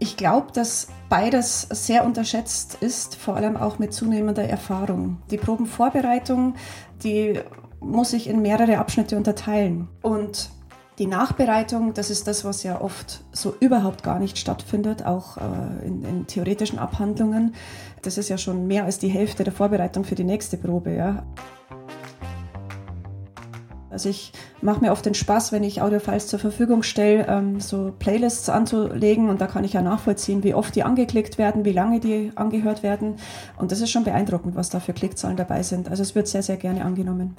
Ich glaube, dass beides sehr unterschätzt ist, vor allem auch mit zunehmender Erfahrung. Die Probenvorbereitung, die muss ich in mehrere Abschnitte unterteilen. Und die Nachbereitung, das ist das, was ja oft so überhaupt gar nicht stattfindet, auch in theoretischen Abhandlungen. Das ist ja schon mehr als die Hälfte der Vorbereitung für die nächste Probe. Ja. Also ich mache mir oft den Spaß, wenn ich Audiofiles zur Verfügung stelle, so Playlists anzulegen, und da kann ich ja nachvollziehen, wie oft die angeklickt werden, wie lange die angehört werden, und das ist schon beeindruckend, was da für Klickzahlen dabei sind. Also es wird sehr, sehr gerne angenommen.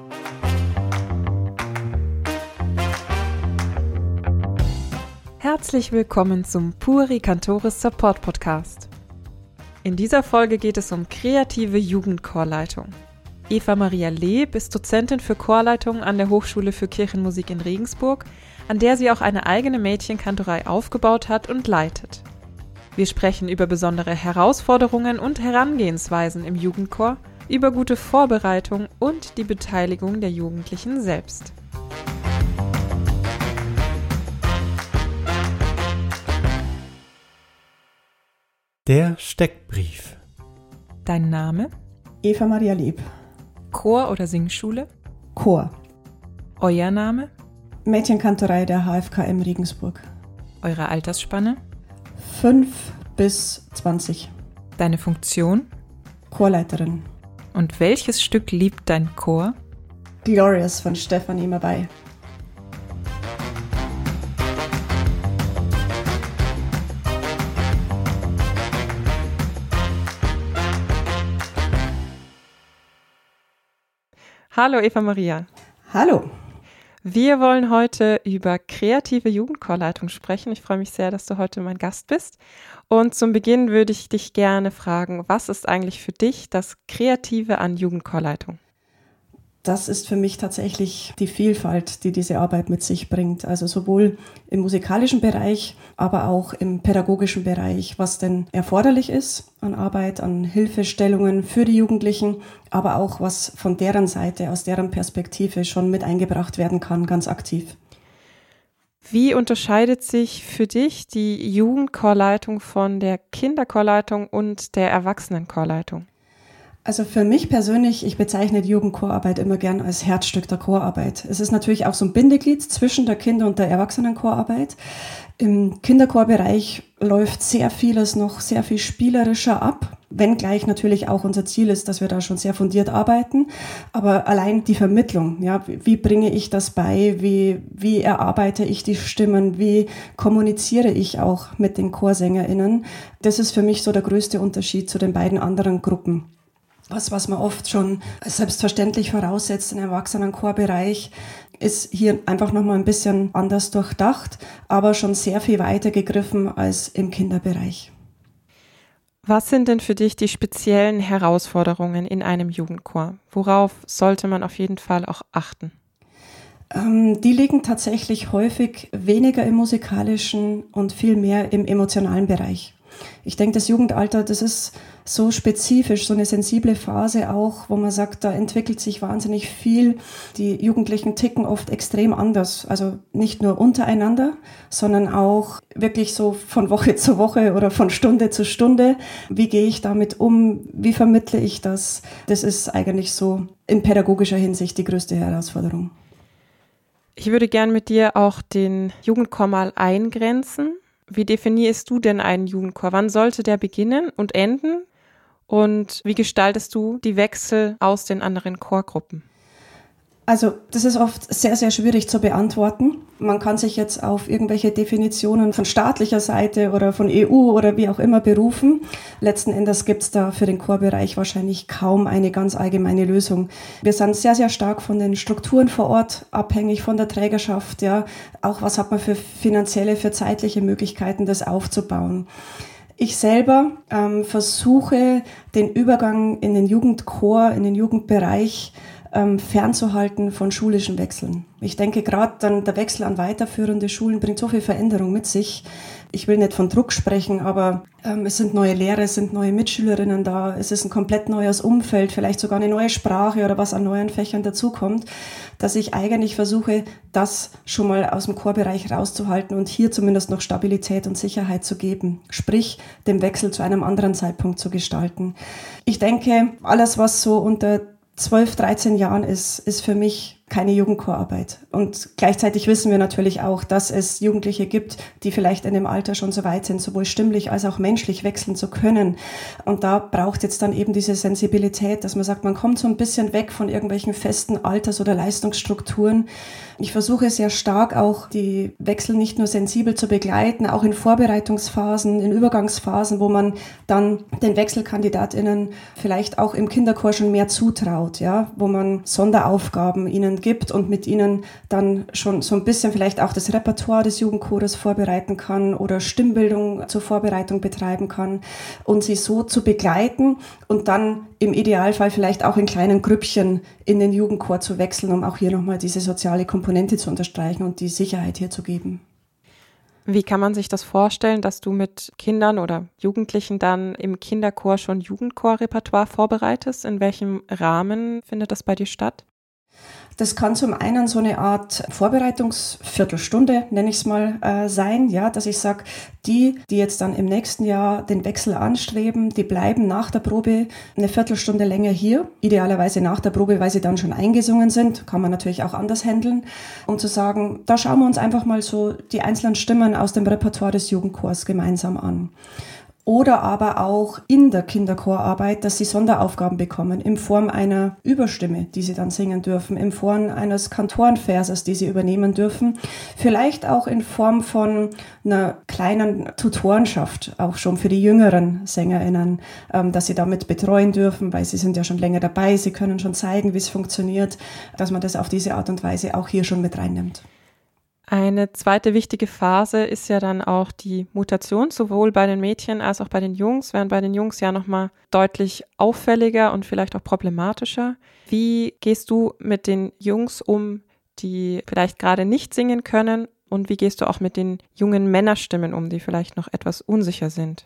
Herzlich willkommen zum Puri Cantoris Support Podcast. In dieser Folge geht es um kreative Jugendchorleitung. Eva Maria Leb ist Dozentin für Chorleitung an der Hochschule für Kirchenmusik in Regensburg, an der sie auch eine eigene Mädchenkantorei aufgebaut hat und leitet. Wir sprechen über besondere Herausforderungen und Herangehensweisen im Jugendchor, über gute Vorbereitung und die Beteiligung der Jugendlichen selbst. Der Steckbrief. Dein Name? Eva Maria Leb. Chor oder Singschule? Chor. Euer Name? Mädchenkantorei der HFKM Regensburg. Eure Altersspanne? 5 bis 20. Deine Funktion? Chorleiterin. Und welches Stück liebt dein Chor? Glorious von Stefanie Mabey. Hallo Eva Maria. Hallo. Wir wollen heute über kreative Jugendchorleitung sprechen. Ich freue mich sehr, dass du heute mein Gast bist. Und zum Beginn würde ich dich gerne fragen, was ist eigentlich für dich das Kreative an Jugendchorleitung? Das ist für mich tatsächlich die Vielfalt, die diese Arbeit mit sich bringt. Also sowohl im musikalischen Bereich, aber auch im pädagogischen Bereich, was denn erforderlich ist an Arbeit, an Hilfestellungen für die Jugendlichen, aber auch was von deren Seite, aus deren Perspektive schon mit eingebracht werden kann, ganz aktiv. Wie unterscheidet sich für dich die Jugendchorleitung von der Kinderchorleitung und der Erwachsenenchorleitung? Also für mich persönlich, ich bezeichne die Jugendchorarbeit immer gern als Herzstück der Chorarbeit. Es ist natürlich auch so ein Bindeglied zwischen der Kinder- und der Erwachsenenchorarbeit. Im Kinderchorbereich läuft sehr vieles noch sehr viel spielerischer ab, wenngleich natürlich auch unser Ziel ist, dass wir da schon sehr fundiert arbeiten. Aber allein die Vermittlung, ja, wie bringe ich das bei, wie erarbeite ich die Stimmen, wie kommuniziere ich auch mit den ChorsängerInnen, das ist für mich so der größte Unterschied zu den beiden anderen Gruppen. Was man oft schon als selbstverständlich voraussetzt im Erwachsenenchorbereich, ist hier einfach nochmal ein bisschen anders durchdacht, aber schon sehr viel weiter gegriffen als im Kinderbereich. Was sind denn für dich die speziellen Herausforderungen in einem Jugendchor? Worauf sollte man auf jeden Fall auch achten? Die liegen tatsächlich häufig weniger im musikalischen und viel mehr im emotionalen Bereich. Ich denke, das Jugendalter, das ist so spezifisch, so eine sensible Phase auch, wo man sagt, da entwickelt sich wahnsinnig viel. Die Jugendlichen ticken oft extrem anders. Also nicht nur untereinander, sondern auch wirklich so von Woche zu Woche oder von Stunde zu Stunde. Wie gehe ich damit um? Wie vermittle ich das? Das ist eigentlich so in pädagogischer Hinsicht die größte Herausforderung. Ich würde gern mit dir auch den Jugendchor mal eingrenzen. Wie definierst du denn einen Jugendchor? Wann sollte der beginnen und enden? Und wie gestaltest du die Wechsel aus den anderen Chorgruppen? Also das ist oft sehr, sehr schwierig zu beantworten. Man kann sich jetzt auf irgendwelche Definitionen von staatlicher Seite oder von EU oder wie auch immer berufen. Letzten Endes gibt es da für den Chorbereich wahrscheinlich kaum eine ganz allgemeine Lösung. Wir sind sehr, sehr stark von den Strukturen vor Ort abhängig, von der Trägerschaft. Ja. Auch was hat man für finanzielle, für zeitliche Möglichkeiten, das aufzubauen. Ich selber versuche, den Übergang in den Jugendchor, in den Jugendbereich fernzuhalten von schulischen Wechseln. Ich denke, gerade dann der Wechsel an weiterführende Schulen bringt so viel Veränderung mit sich. Ich will nicht von Druck sprechen, aber es sind neue Lehrer, es sind neue Mitschülerinnen da, es ist ein komplett neues Umfeld, vielleicht sogar eine neue Sprache oder was an neuen Fächern dazukommt, dass ich eigentlich versuche, das schon mal aus dem Chorbereich rauszuhalten und hier zumindest noch Stabilität und Sicherheit zu geben, sprich den Wechsel zu einem anderen Zeitpunkt zu gestalten. Ich denke, alles, was so unter 12, 13 Jahren ist für mich keine Jugendchorarbeit. Und gleichzeitig wissen wir natürlich auch, dass es Jugendliche gibt, die vielleicht in dem Alter schon so weit sind, sowohl stimmlich als auch menschlich wechseln zu können. Und da braucht jetzt dann eben diese Sensibilität, dass man sagt, man kommt so ein bisschen weg von irgendwelchen festen Alters- oder Leistungsstrukturen. Ich versuche sehr stark auch, die Wechsel nicht nur sensibel zu begleiten, auch in Vorbereitungsphasen, in Übergangsphasen, wo man dann den WechselkandidatInnen vielleicht auch im Kinderchor schon mehr zutraut, ja, wo man Sonderaufgaben ihnen gibt und mit ihnen dann schon so ein bisschen vielleicht auch das Repertoire des Jugendchores vorbereiten kann oder Stimmbildung zur Vorbereitung betreiben kann und sie so zu begleiten und dann im Idealfall vielleicht auch in kleinen Grüppchen in den Jugendchor zu wechseln, um auch hier nochmal diese soziale Komponente zu unterstreichen und die Sicherheit hier zu geben. Wie kann man sich das vorstellen, dass du mit Kindern oder Jugendlichen dann im Kinderchor schon Jugendchorrepertoire vorbereitest? In welchem Rahmen findet das bei dir statt? Das kann zum einen so eine Art Vorbereitungsviertelstunde, nenne ich es mal, sein, ja, dass ich sage, die jetzt dann im nächsten Jahr den Wechsel anstreben, die bleiben nach der Probe eine Viertelstunde länger hier, idealerweise nach der Probe, weil sie dann schon eingesungen sind, kann man natürlich auch anders handeln, um zu sagen, da schauen wir uns einfach mal so die einzelnen Stimmen aus dem Repertoire des Jugendchors gemeinsam an. Oder aber auch in der Kinderchorarbeit, dass sie Sonderaufgaben bekommen, in Form einer Überstimme, die sie dann singen dürfen, in Form eines Kantorenverses, die sie übernehmen dürfen, vielleicht auch in Form von einer kleinen Tutorenschaft, auch schon für die jüngeren SängerInnen, dass sie damit betreuen dürfen, weil sie sind ja schon länger dabei, sie können schon zeigen, wie es funktioniert, dass man das auf diese Art und Weise auch hier schon mit reinnimmt. Eine zweite wichtige Phase ist ja dann auch die Mutation, sowohl bei den Mädchen als auch bei den Jungs, während bei den Jungs ja nochmal deutlich auffälliger und vielleicht auch problematischer. Wie gehst du mit den Jungs um, die vielleicht gerade nicht singen können, und wie gehst du auch mit den jungen Männerstimmen um, die vielleicht noch etwas unsicher sind?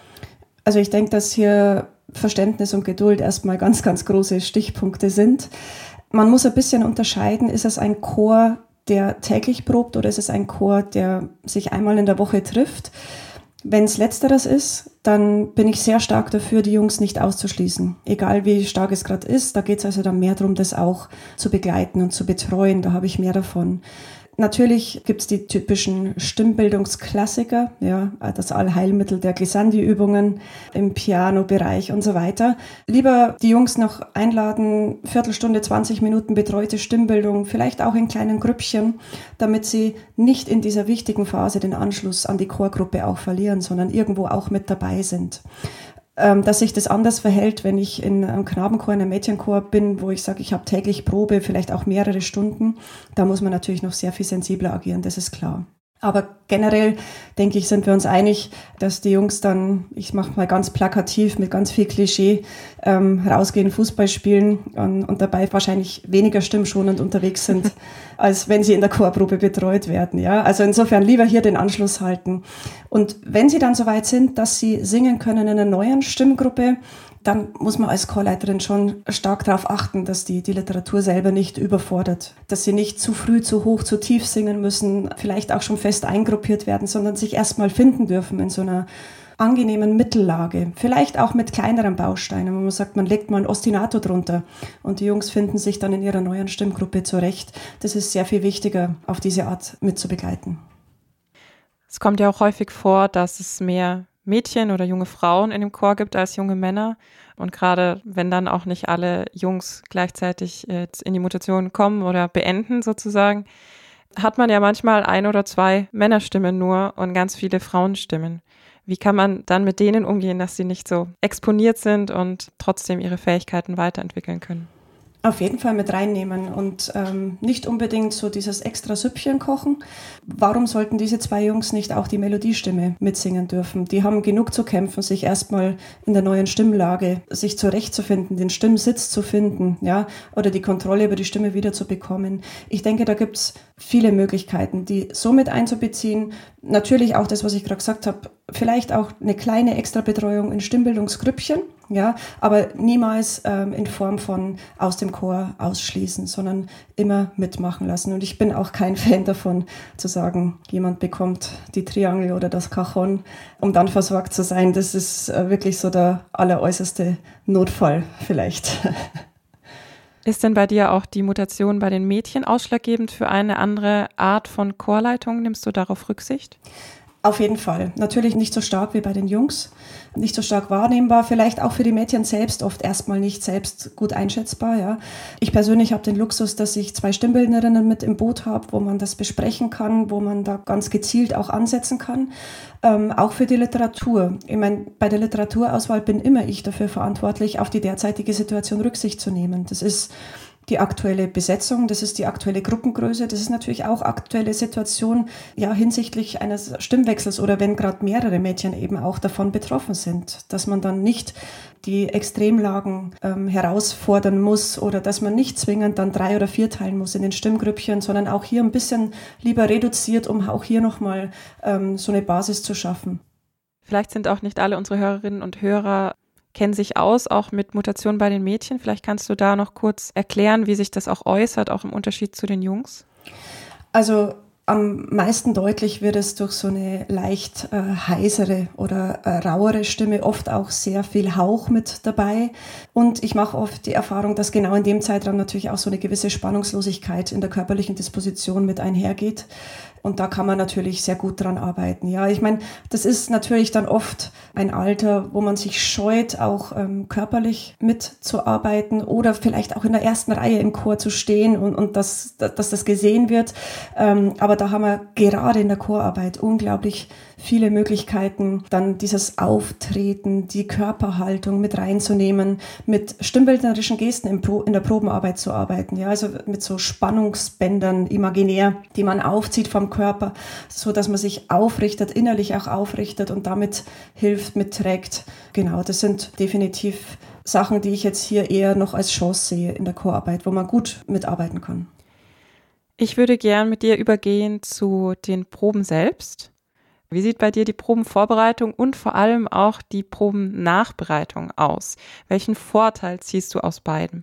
Also ich denke, dass hier Verständnis und Geduld erstmal ganz, ganz große Stichpunkte sind. Man muss ein bisschen unterscheiden, ist es ein Chor, der täglich probt, oder ist es ein Chor, der sich einmal in der Woche trifft? Wenn es Letzteres ist, dann bin ich sehr stark dafür, die Jungs nicht auszuschließen. Egal wie stark es gerade ist, da geht es also dann mehr darum, das auch zu begleiten und zu betreuen. Da habe ich mehr davon. Natürlich gibt es die typischen Stimmbildungsklassiker, ja, das Allheilmittel der Glissandi-Übungen im Piano-Bereich und so weiter. Lieber die Jungs noch einladen, Viertelstunde, 20 Minuten betreute Stimmbildung, vielleicht auch in kleinen Grüppchen, damit sie nicht in dieser wichtigen Phase den Anschluss an die Chorgruppe auch verlieren, sondern irgendwo auch mit dabei sind. Dass sich das anders verhält, wenn ich in einem Knabenchor, in einem Mädchenchor bin, wo ich sage, ich habe täglich Probe, vielleicht auch mehrere Stunden, da muss man natürlich noch sehr viel sensibler agieren, das ist klar. Aber generell, denke ich, sind wir uns einig, dass die Jungs dann, ich mache mal ganz plakativ mit ganz viel Klischee, rausgehen, Fußball spielen und dabei wahrscheinlich weniger stimmschonend unterwegs sind, als wenn sie in der Chorprobe betreut werden. Ja? Also insofern lieber hier den Anschluss halten. Und wenn sie dann soweit sind, dass sie singen können in einer neuen Stimmgruppe, dann muss man als Chorleiterin schon stark darauf achten, dass die Literatur selber nicht überfordert, dass sie nicht zu früh, zu hoch, zu tief singen müssen, vielleicht auch schon fest eingruppiert werden, sondern sich erstmal finden dürfen in so einer angenehmen Mittellage, vielleicht auch mit kleineren Bausteinen, wo man sagt, man legt mal ein Ostinato drunter und die Jungs finden sich dann in ihrer neuen Stimmgruppe zurecht. Das ist sehr viel wichtiger, auf diese Art mitzubegleiten. Es kommt ja auch häufig vor, dass es mehr Mädchen oder junge Frauen in dem Chor gibt als junge Männer. Und gerade wenn dann auch nicht alle Jungs gleichzeitig in die Mutation kommen oder beenden sozusagen, hat man ja manchmal 1 oder 2 Männerstimmen nur und ganz viele Frauenstimmen. Wie kann man dann mit denen umgehen, dass sie nicht so exponiert sind und trotzdem ihre Fähigkeiten weiterentwickeln können? Auf jeden Fall mit reinnehmen und nicht unbedingt so dieses extra Süppchen kochen. Warum sollten diese 2 Jungs nicht auch die Melodiestimme mitsingen dürfen? Die haben genug zu kämpfen, sich erstmal in der neuen Stimmlage sich zurechtzufinden, den Stimmsitz zu finden, ja, oder die Kontrolle über die Stimme wieder zu bekommen. Ich denke, da gibt's viele Möglichkeiten, die so mit einzubeziehen. Natürlich auch das, was ich gerade gesagt habe, vielleicht auch eine kleine Extrabetreuung in Stimmbildungsgrüppchen, ja, aber niemals in Form von aus dem Chor ausschließen, sondern immer mitmachen lassen. Und ich bin auch kein Fan davon, zu sagen, jemand bekommt die Triangel oder das Cajon, um dann versorgt zu sein. Das ist wirklich so der alleräußerste Notfall vielleicht. Ist denn bei dir auch die Mutation bei den Mädchen ausschlaggebend für eine andere Art von Chorleitung? Nimmst du darauf Rücksicht? Auf jeden Fall. Natürlich nicht so stark wie bei den Jungs, nicht so stark wahrnehmbar, vielleicht auch für die Mädchen selbst oft erstmal nicht selbst gut einschätzbar. Ja. Ich persönlich habe den Luxus, dass ich 2 Stimmbildnerinnen mit im Boot habe, wo man das besprechen kann, wo man da ganz gezielt auch ansetzen kann. Auch für die Literatur. Ich meine, bei der Literaturauswahl bin immer ich dafür verantwortlich, auf die derzeitige Situation Rücksicht zu nehmen. Das ist die aktuelle Besetzung, das ist die aktuelle Gruppengröße, das ist natürlich auch aktuelle Situation, ja, hinsichtlich eines Stimmwechsels oder wenn gerade mehrere Mädchen eben auch davon betroffen sind, dass man dann nicht die Extremlagen herausfordern muss oder dass man nicht zwingend dann 3 oder 4 teilen muss in den Stimmgrüppchen, sondern auch hier ein bisschen lieber reduziert, um auch hier nochmal so eine Basis zu schaffen. Vielleicht sind auch nicht alle unsere Hörerinnen und Hörer kennen sich aus, auch mit Mutationen bei den Mädchen. Vielleicht kannst du da noch kurz erklären, wie sich das auch äußert, auch im Unterschied zu den Jungs. Also am meisten deutlich wird es durch so eine leicht heisere oder rauere Stimme, oft auch sehr viel Hauch mit dabei. Und ich mache oft die Erfahrung, dass genau in dem Zeitraum natürlich auch so eine gewisse Spannungslosigkeit in der körperlichen Disposition mit einhergeht. Und da kann man natürlich sehr gut dran arbeiten. Ja, ich meine, das ist natürlich dann oft ein Alter, wo man sich scheut, auch körperlich mitzuarbeiten oder vielleicht auch in der ersten Reihe im Chor zu stehen und dass das gesehen wird. Aber da haben wir gerade in der Chorarbeit unglaublich viele Möglichkeiten, dann dieses Auftreten, die Körperhaltung mit reinzunehmen, mit stimmbildnerischen Gesten in der Probenarbeit zu arbeiten. Ja, also mit so Spannungsbändern imaginär, die man aufzieht vom Körper, so dass man sich aufrichtet, innerlich auch aufrichtet und damit hilft, mitträgt. Genau, das sind definitiv Sachen, die ich jetzt hier eher noch als Chance sehe in der Chorarbeit, wo man gut mitarbeiten kann. Ich würde gern mit dir übergehen zu den Proben selbst. Wie sieht bei dir die Probenvorbereitung und vor allem auch die Probennachbereitung aus? Welchen Vorteil ziehst du aus beiden?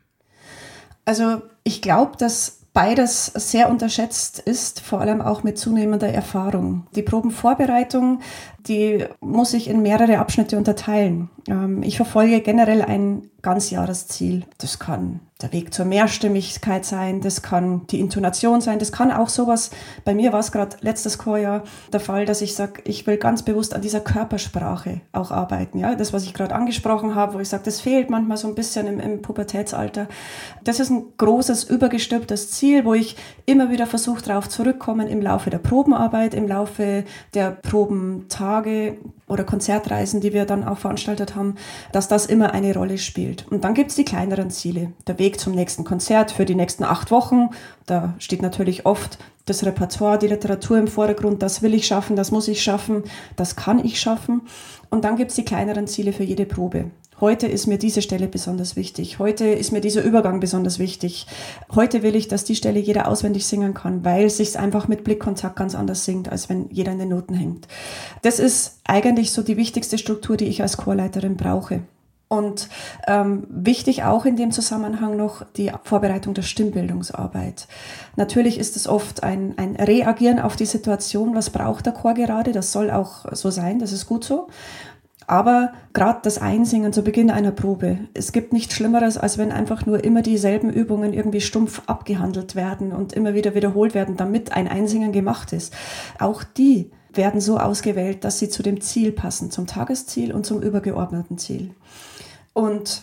Also ich glaube, dass beides sehr unterschätzt ist, vor allem auch mit zunehmender Erfahrung. Die Probenvorbereitung, die muss ich in mehrere Abschnitte unterteilen. Ich verfolge generell ein Ganzjahresziel. Das kann der Weg zur Mehrstimmigkeit sein, das kann die Intonation sein, das kann auch sowas, bei mir war es gerade letztes Chorjahr der Fall, dass ich sage, ich will ganz bewusst an dieser Körpersprache auch arbeiten. Ja? Das, was ich gerade angesprochen habe, wo ich sage, das fehlt manchmal so ein bisschen im Pubertätsalter. Das ist ein großes, übergestülptes Ziel, wo ich immer wieder versuche, darauf zurückkommen im Laufe der Probenarbeit, im Laufe der Probentage oder Konzertreisen, die wir dann auch veranstaltet haben, dass das immer eine Rolle spielt. Und dann gibt es die kleineren Ziele. Der Weg zum nächsten Konzert für die nächsten 8 Wochen. Da steht natürlich oft das Repertoire, die Literatur im Vordergrund. Das will ich schaffen, das muss ich schaffen, das kann ich schaffen. Und dann gibt es die kleineren Ziele für jede Probe. Heute ist mir diese Stelle besonders wichtig. Heute ist mir dieser Übergang besonders wichtig. Heute will ich, dass die Stelle jeder auswendig singen kann, weil es sich einfach mit Blickkontakt ganz anders singt, als wenn jeder in den Noten hängt. Das ist eigentlich so die wichtigste Struktur, die ich als Chorleiterin brauche. Und wichtig auch in dem Zusammenhang noch die Vorbereitung der Stimmbildungsarbeit. Natürlich ist es oft ein Reagieren auf die Situation, was braucht der Chor gerade, das soll auch so sein, das ist gut so. Aber gerade das Einsingen zu Beginn einer Probe, es gibt nichts Schlimmeres, als wenn einfach nur immer dieselben Übungen irgendwie stumpf abgehandelt werden und immer wieder wiederholt werden, damit ein Einsingen gemacht ist. Auch die werden so ausgewählt, dass sie zu dem Ziel passen, zum Tagesziel und zum übergeordneten Ziel. Und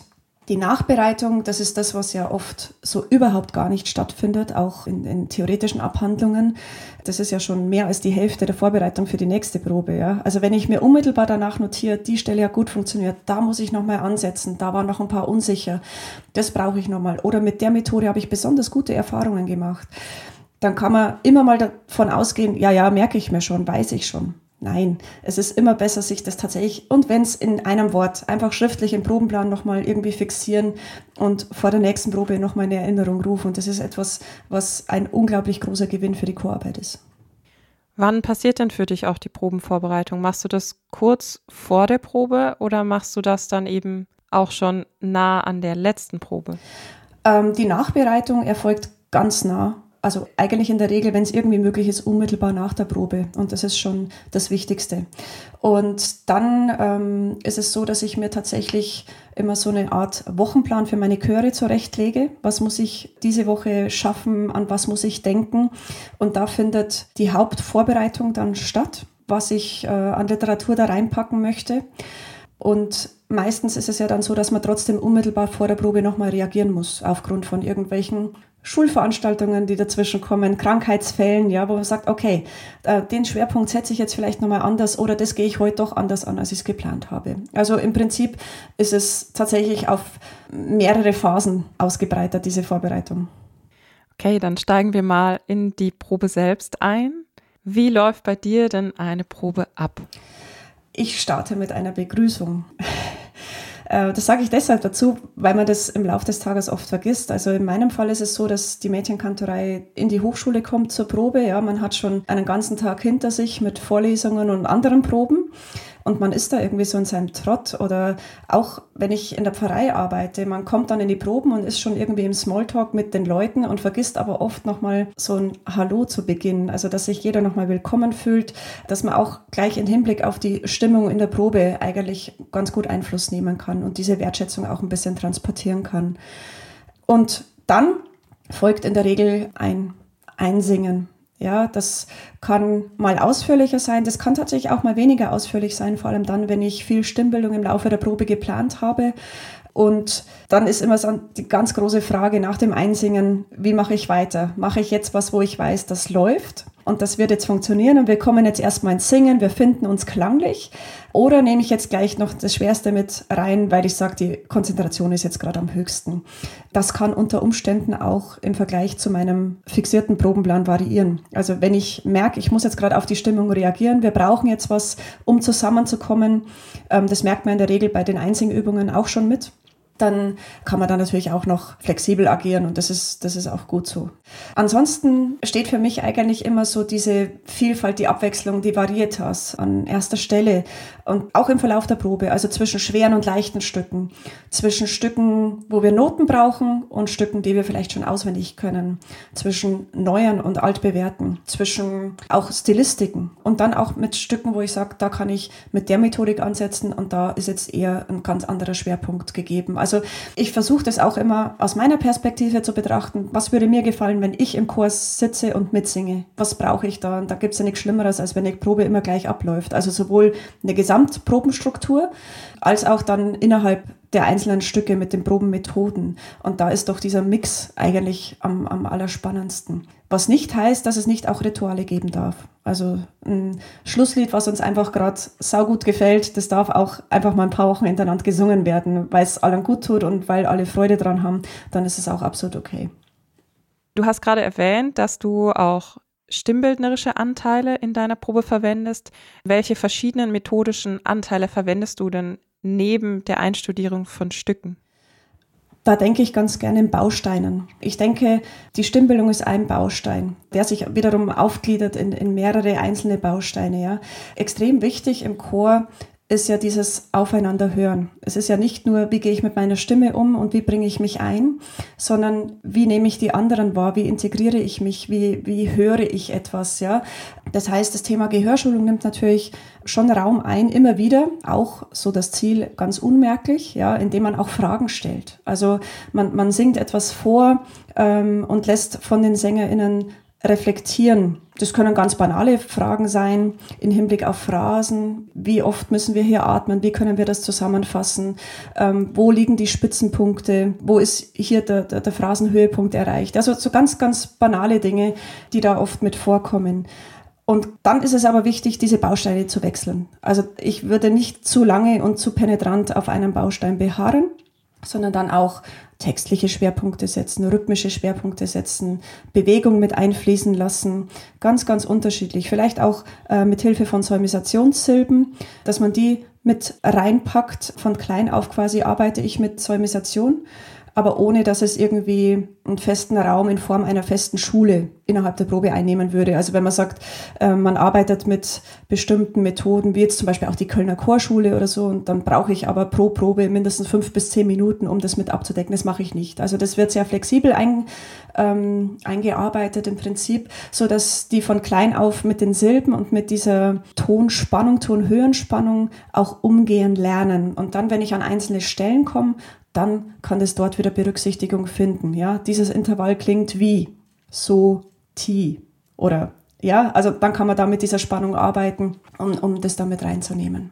Die Nachbereitung, das ist das, was ja oft so überhaupt gar nicht stattfindet, auch in theoretischen Abhandlungen. Das ist ja schon mehr als die Hälfte der Vorbereitung für die nächste Probe. Ja? Also wenn ich mir unmittelbar danach notiere, die Stelle hat gut funktioniert, da muss ich nochmal ansetzen, da waren noch ein paar unsicher, das brauche ich nochmal. Oder mit der Methode habe ich besonders gute Erfahrungen gemacht. Dann kann man immer mal davon ausgehen, ja, merke ich mir schon, weiß ich schon. Nein, es ist immer besser, sich das tatsächlich, und wenn es in einem Wort, einfach schriftlich im Probenplan nochmal irgendwie fixieren und vor der nächsten Probe nochmal eine Erinnerung rufen. Und das ist etwas, was ein unglaublich großer Gewinn für die Chorarbeit ist. Wann passiert denn für dich auch die Probenvorbereitung? Machst du das kurz vor der Probe oder machst du das dann eben auch schon nah an der letzten Probe? Die Nachbereitung erfolgt ganz nah. Also eigentlich in der Regel, wenn es irgendwie möglich ist, unmittelbar nach der Probe. Und das ist schon das Wichtigste. Und dann ist es so, dass ich mir tatsächlich immer so eine Art Wochenplan für meine Chöre zurechtlege. Was muss ich diese Woche schaffen? An was muss ich denken? Und da findet die Hauptvorbereitung dann statt, was ich an Literatur da reinpacken möchte. Und meistens ist es ja dann so, dass man trotzdem unmittelbar vor der Probe nochmal reagieren muss, aufgrund von irgendwelchen Schulveranstaltungen, die dazwischen kommen, Krankheitsfällen, ja, wo man sagt, okay, den Schwerpunkt setze ich jetzt vielleicht nochmal anders oder das gehe ich heute doch anders an, als ich es geplant habe. Also im Prinzip ist es tatsächlich auf mehrere Phasen ausgebreitet, diese Vorbereitung. Okay, dann steigen wir mal in die Probe selbst ein. Wie läuft bei dir denn eine Probe ab? Ich starte mit einer Begrüßung. Das sage ich deshalb dazu, weil man das im Laufe des Tages oft vergisst. Also in meinem Fall ist es so, dass die Mädchenkantorei in die Hochschule kommt zur Probe. Ja, man hat schon einen ganzen Tag hinter sich mit Vorlesungen und anderen Proben. Und man ist da irgendwie so in seinem Trott. Oder auch wenn ich in der Pfarrei arbeite, man kommt dann in die Proben und ist schon irgendwie im Smalltalk mit den Leuten und vergisst aber oft nochmal so ein Hallo zu Beginn. Also dass sich jeder nochmal willkommen fühlt, dass man auch gleich im Hinblick auf die Stimmung in der Probe eigentlich ganz gut Einfluss nehmen kann und diese Wertschätzung auch ein bisschen transportieren kann. Und dann folgt in der Regel ein Einsingen. Ja, das kann mal ausführlicher sein, das kann tatsächlich auch mal weniger ausführlich sein, vor allem dann, wenn ich viel Stimmbildung im Laufe der Probe geplant habe. Und dann ist immer so die ganz große Frage nach dem Einsingen, wie mache ich weiter? Mache ich jetzt was, wo ich weiß, das läuft und das wird jetzt funktionieren und wir kommen jetzt erstmal ins Singen, wir finden uns klanglich? Oder nehme ich jetzt gleich noch das Schwerste mit rein, weil ich sage, die Konzentration ist jetzt gerade am höchsten. Das kann unter Umständen auch im Vergleich zu meinem fixierten Probenplan variieren. Also wenn ich merke, ich muss jetzt gerade auf die Stimmung reagieren, wir brauchen jetzt was, um zusammenzukommen, das merkt man in der Regel bei den Einsingübungen auch schon mit. Dann kann man da natürlich auch noch flexibel agieren und das ist auch gut so. Ansonsten steht für mich eigentlich immer so diese Vielfalt, die Abwechslung, die Varietas an erster Stelle und auch im Verlauf der Probe, also zwischen schweren und leichten Stücken, zwischen Stücken, wo wir Noten brauchen und Stücken, die wir vielleicht schon auswendig können, zwischen neuen und altbewährten, zwischen auch Stilistiken und dann auch mit Stücken, wo ich sage, da kann ich mit der Methodik ansetzen und da ist jetzt eher ein ganz anderer Schwerpunkt gegeben. Also ich versuche das auch immer aus meiner Perspektive zu betrachten. Was würde mir gefallen, wenn ich im Chor sitze und mitsinge? Was brauche ich da? Und da gibt es ja nichts Schlimmeres, als wenn die Probe immer gleich abläuft. Also sowohl eine Gesamtprobenstruktur als auch dann innerhalb der einzelnen Stücke mit den Probenmethoden. Und da ist doch dieser Mix eigentlich am allerspannendsten. Was nicht heißt, dass es nicht auch Rituale geben darf. Also ein Schlusslied, was uns einfach gerade saugut gefällt, das darf auch einfach mal ein paar Wochen hintereinander gesungen werden, weil es allen gut tut und weil alle Freude dran haben, dann ist es auch absolut okay. Du hast gerade erwähnt, dass du auch stimmbildnerische Anteile in deiner Probe verwendest. Welche verschiedenen methodischen Anteile verwendest du denn neben der Einstudierung von Stücken? Da denke ich ganz gerne in Bausteinen. Ich denke, die Stimmbildung ist ein Baustein, der sich wiederum aufgliedert in mehrere einzelne Bausteine. Ja. Extrem wichtig im Chor ist ja dieses Aufeinanderhören. Es ist ja nicht nur, wie gehe ich mit meiner Stimme um und wie bringe ich mich ein, sondern wie nehme ich die anderen wahr, wie integriere ich mich, wie höre ich etwas. Ja? Das heißt, das Thema Gehörschulung nimmt natürlich schon Raum ein, immer wieder, auch so das Ziel ganz unmerklich, ja, indem man auch Fragen stellt. Also man singt etwas vor und lässt von den SängerInnen reflektieren. Das können ganz banale Fragen sein, im Hinblick auf Phrasen. Wie oft müssen wir hier atmen? Wie können wir das zusammenfassen? Wo liegen die Spitzenpunkte? Wo ist hier der Phrasenhöhepunkt erreicht? Also so ganz, ganz banale Dinge, die da oft mit vorkommen. Und dann ist es aber wichtig, diese Bausteine zu wechseln. Also ich würde nicht zu lange und zu penetrant auf einem Baustein beharren, sondern dann auch textliche Schwerpunkte setzen, rhythmische Schwerpunkte setzen, Bewegung mit einfließen lassen, ganz, ganz unterschiedlich. Vielleicht auch mit Hilfe von Säumisationssilben, dass man die mit reinpackt. Von klein auf quasi arbeite ich mit Säumisation, aber ohne, dass es irgendwie einen festen Raum in Form einer festen Schule innerhalb der Probe einnehmen würde. Also wenn man sagt, man arbeitet mit bestimmten Methoden, wie jetzt zum Beispiel auch die Kölner Chorschule oder so, und dann brauche ich aber pro Probe mindestens 5 bis 10 Minuten, um das mit abzudecken. Das mache ich nicht. Also das wird sehr flexibel eingearbeitet im Prinzip, so dass die von klein auf mit den Silben und mit dieser Tonspannung, Tonhöhenspannung auch umgehen lernen. Und dann, wenn ich an einzelne Stellen komme, dann kann das dort wieder Berücksichtigung finden. Ja, dieses Intervall klingt wie so, ti oder ja, also dann kann man da mit dieser Spannung arbeiten, um das da mit reinzunehmen.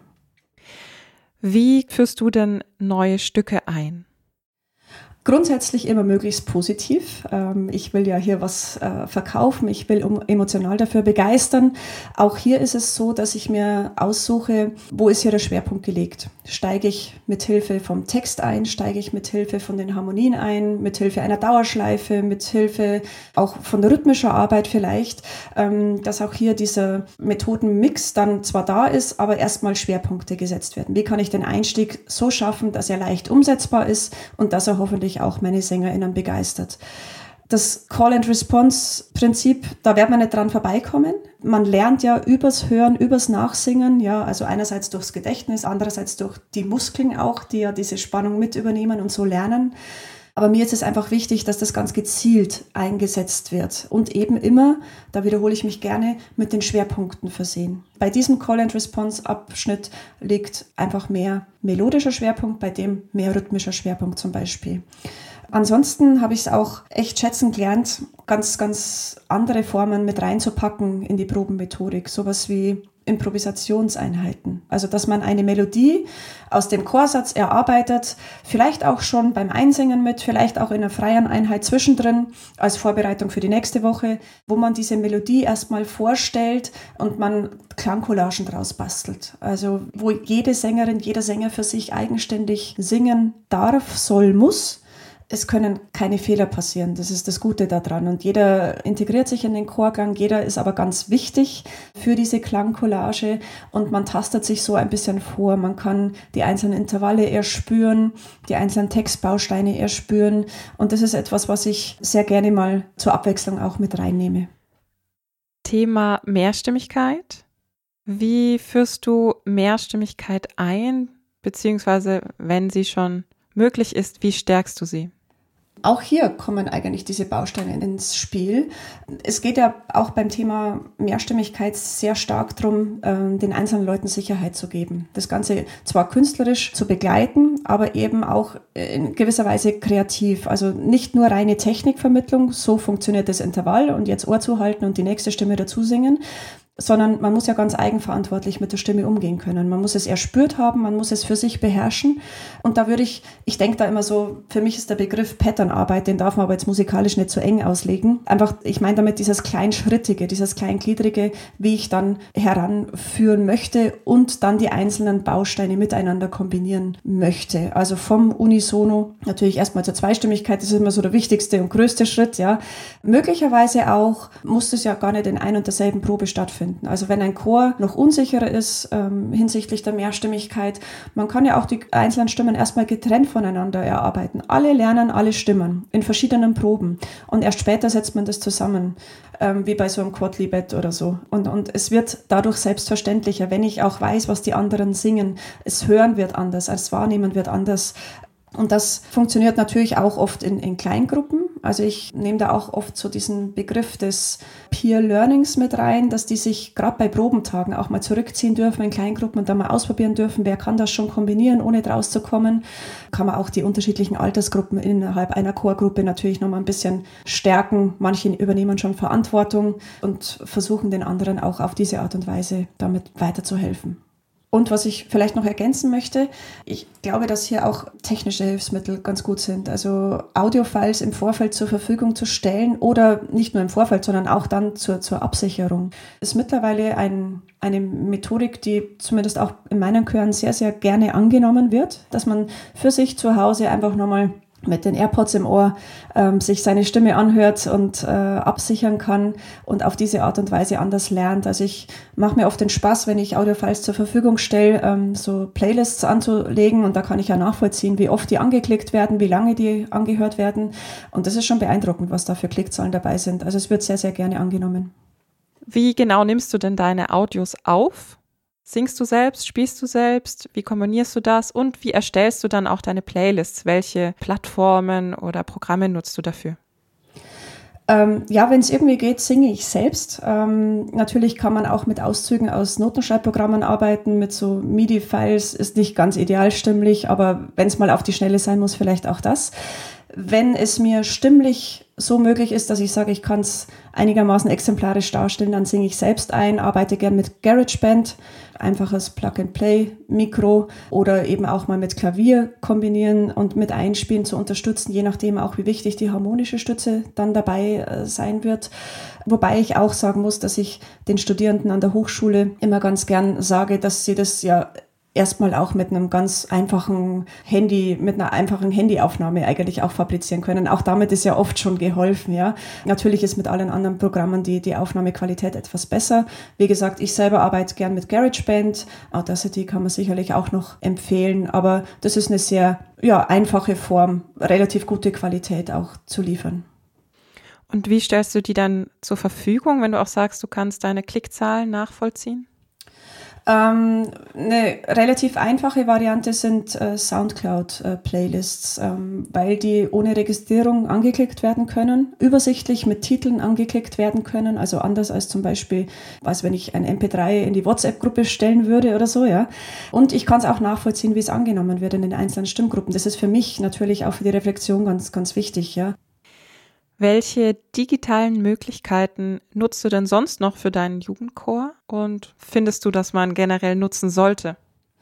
Wie führst du denn neue Stücke ein? Grundsätzlich immer möglichst positiv. Ich will ja hier was verkaufen, ich will emotional dafür begeistern. Auch hier ist es so, dass ich mir aussuche, wo ist hier der Schwerpunkt gelegt. Steige ich mit Hilfe vom Text ein, steige ich mit Hilfe von den Harmonien ein, mit Hilfe einer Dauerschleife, mit Hilfe auch von rhythmischer Arbeit vielleicht, dass auch hier dieser Methodenmix dann zwar da ist, aber erstmal Schwerpunkte gesetzt werden. Wie kann ich den Einstieg so schaffen, dass er leicht umsetzbar ist und dass er hoffentlich auch meine SängerInnen begeistert. Das Call-and-Response-Prinzip, da wird man nicht dran vorbeikommen. Man lernt ja übers Hören, übers Nachsingen, ja, also einerseits durchs Gedächtnis, andererseits durch die Muskeln auch, die ja diese Spannung mit übernehmen und so lernen. Aber mir ist es einfach wichtig, dass das ganz gezielt eingesetzt wird und eben immer, da wiederhole ich mich gerne, mit den Schwerpunkten versehen. Bei diesem Call-and-Response-Abschnitt liegt einfach mehr melodischer Schwerpunkt, bei dem mehr rhythmischer Schwerpunkt zum Beispiel. Ansonsten habe ich es auch echt schätzen gelernt, ganz, ganz andere Formen mit reinzupacken in die Probenmethodik. Sowas wie Improvisationseinheiten. Also, dass man eine Melodie aus dem Chorsatz erarbeitet, vielleicht auch schon beim Einsingen mit, vielleicht auch in einer freien Einheit zwischendrin als Vorbereitung für die nächste Woche, wo man diese Melodie erstmal vorstellt und man Klangcollagen draus bastelt. Also, wo jede Sängerin, jeder Sänger für sich eigenständig singen darf, soll, muss. Es können keine Fehler passieren, das ist das Gute daran. Und jeder integriert sich in den Chorgang, jeder ist aber ganz wichtig für diese Klangcollage und man tastet sich so ein bisschen vor. Man kann die einzelnen Intervalle eher spüren, die einzelnen Textbausteine eher spüren. Und das ist etwas, was ich sehr gerne mal zur Abwechslung auch mit reinnehme. Thema Mehrstimmigkeit. Wie führst du Mehrstimmigkeit ein, beziehungsweise wenn sie schon möglich ist, wie stärkst du sie? Auch hier kommen eigentlich diese Bausteine ins Spiel. Es geht ja auch beim Thema Mehrstimmigkeit sehr stark darum, den einzelnen Leuten Sicherheit zu geben. Das Ganze zwar künstlerisch zu begleiten, aber eben auch in gewisser Weise kreativ. Also nicht nur reine Technikvermittlung, so funktioniert das Intervall und jetzt Ohr zuhalten und die nächste Stimme dazu singen, sondern man muss ja ganz eigenverantwortlich mit der Stimme umgehen können. Man muss es erspürt haben, man muss es für sich beherrschen. Und da würde ich denke da immer so, für mich ist der Begriff Patternarbeit, den darf man aber jetzt musikalisch nicht zu eng auslegen. Einfach, ich meine damit dieses Kleinschrittige, dieses Kleingliedrige, wie ich dann heranführen möchte und dann die einzelnen Bausteine miteinander kombinieren möchte. Also vom Unisono natürlich erstmal zur Zweistimmigkeit, das ist immer so der wichtigste und größte Schritt, ja. Möglicherweise auch muss es ja gar nicht in ein und derselben Probe stattfinden. Also wenn ein Chor noch unsicherer ist hinsichtlich der Mehrstimmigkeit, man kann ja auch die einzelnen Stimmen erstmal getrennt voneinander erarbeiten. Alle lernen alle Stimmen in verschiedenen Proben und erst später setzt man das zusammen, wie bei so einem Quodlibet oder so. Und es wird dadurch selbstverständlicher, wenn ich auch weiß, was die anderen singen. Es hören wird anders, das Wahrnehmen wird anders. Und das funktioniert natürlich auch oft in Kleingruppen. Also ich nehme da auch oft so diesen Begriff des Peer Learnings mit rein, dass die sich gerade bei Probentagen auch mal zurückziehen dürfen in Kleingruppen und da mal ausprobieren dürfen, wer kann das schon kombinieren, ohne draus zu kommen. Kann man auch die unterschiedlichen Altersgruppen innerhalb einer Chorgruppe natürlich nochmal ein bisschen stärken. Manche übernehmen schon Verantwortung und versuchen den anderen auch auf diese Art und Weise damit weiterzuhelfen. Und was ich vielleicht noch ergänzen möchte, ich glaube, dass hier auch technische Hilfsmittel ganz gut sind. Also Audiofiles im Vorfeld zur Verfügung zu stellen oder nicht nur im Vorfeld, sondern auch dann zur Absicherung. Ist mittlerweile eine Methodik, die zumindest auch in meinen Chören sehr, sehr gerne angenommen wird, dass man für sich zu Hause einfach nochmal mit den AirPods im Ohr sich seine Stimme anhört und absichern kann und auf diese Art und Weise anders lernt. Also ich mache mir oft den Spaß, wenn ich Audiofiles zur Verfügung stelle, so Playlists anzulegen und da kann ich ja nachvollziehen, wie oft die angeklickt werden, wie lange die angehört werden und das ist schon beeindruckend, was da für Klickzahlen dabei sind. Also es wird sehr, sehr gerne angenommen. Wie genau nimmst du denn deine Audios auf? Singst du selbst, spielst du selbst, wie komponierst du das und wie erstellst du dann auch deine Playlists? Welche Plattformen oder Programme nutzt du dafür? Ja, wenn es irgendwie geht, singe ich selbst. Natürlich kann man auch mit Auszügen aus Notenschreibprogrammen arbeiten, mit so MIDI-Files, ist nicht ganz ideal stimmlich, aber wenn es mal auf die Schnelle sein muss, vielleicht auch das. Wenn es mir stimmlich so möglich ist, dass ich sage, ich kann es einigermaßen exemplarisch darstellen, dann singe ich selbst ein, arbeite gern mit GarageBand, einfaches Plug-and-Play-Mikro oder eben auch mal mit Klavier kombinieren und mit Einspielen zu unterstützen, je nachdem auch, wie wichtig die harmonische Stütze dann dabei sein wird. Wobei ich auch sagen muss, dass ich den Studierenden an der Hochschule immer ganz gern sage, dass sie das ja erstmal auch mit einem ganz einfachen Handy, mit einer einfachen Handyaufnahme eigentlich auch fabrizieren können. Auch damit ist ja oft schon geholfen, ja. Natürlich ist mit allen anderen Programmen die Aufnahmequalität etwas besser. Wie gesagt, ich selber arbeite gern mit GarageBand. Audacity kann man sicherlich auch noch empfehlen, aber das ist eine sehr, einfache Form, relativ gute Qualität auch zu liefern. Und wie stellst du die dann zur Verfügung, wenn du auch sagst, du kannst deine Klickzahlen nachvollziehen? Eine relativ einfache Variante sind Soundcloud-Playlists, weil die ohne Registrierung angeklickt werden können, übersichtlich mit Titeln angeklickt werden können, also anders als zum Beispiel, wenn ich ein MP3 in die WhatsApp-Gruppe stellen würde oder so, ja. Und ich kann es auch nachvollziehen, wie es angenommen wird in den einzelnen Stimmgruppen. Das ist für mich natürlich auch für die Reflexion ganz, ganz wichtig, ja. Welche digitalen Möglichkeiten nutzt du denn sonst noch für deinen Jugendchor und findest du, dass man generell nutzen sollte?